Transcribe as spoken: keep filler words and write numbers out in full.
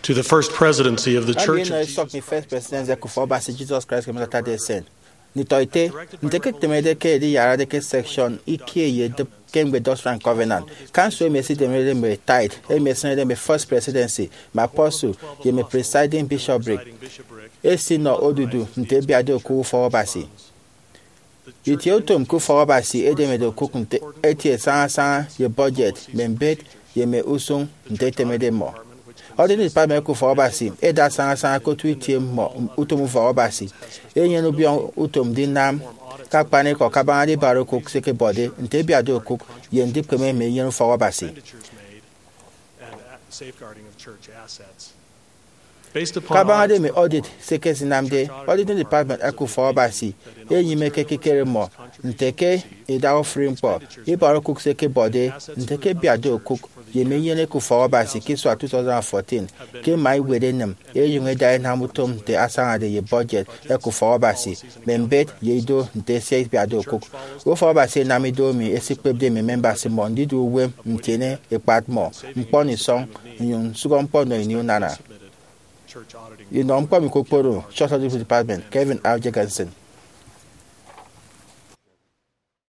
to the first presidency of the Church no of sok mi Jesus first presidency ku for ba Jesus Christ ke mata de sen ni toite nteke temede ke di yara de ke section ike ye de kemgbe Doctrine and Covenant council me si temede me tithe e me sen de me first presidency my apostle ye me presiding bishopric e si no odudu nte bia de ku for ba si iti otom ku for ba si e de me de ku kunte eti san san ye budget me bet ye me usung nte temede mo Ordinary department ku for basi e da san san ko tweet mo utom for basi e yen no bi utom din nam ka pani ko ka ban di baro ku seke body nte bi ado ku yen dip keme me yen for basi ka ban de me audit seke sinamde ordinary department ku for basi e yin me ke kekere mo nte ke e da offering po e baro ku seke body nte ke bi ado ku ye me yene ku for basi ki so twenty fourteen ke mai wede nem e yunge dai na mutom de asanga de ye budget e ku for basi membet ye do de sei bi ado ku wo for basi na mi do mi e sikpe de me members mo ndi do we mtene e pat mo mpo ni song yun sugon po no ni nana you know mpo mi kokporo church department Kevin R. Jacobson.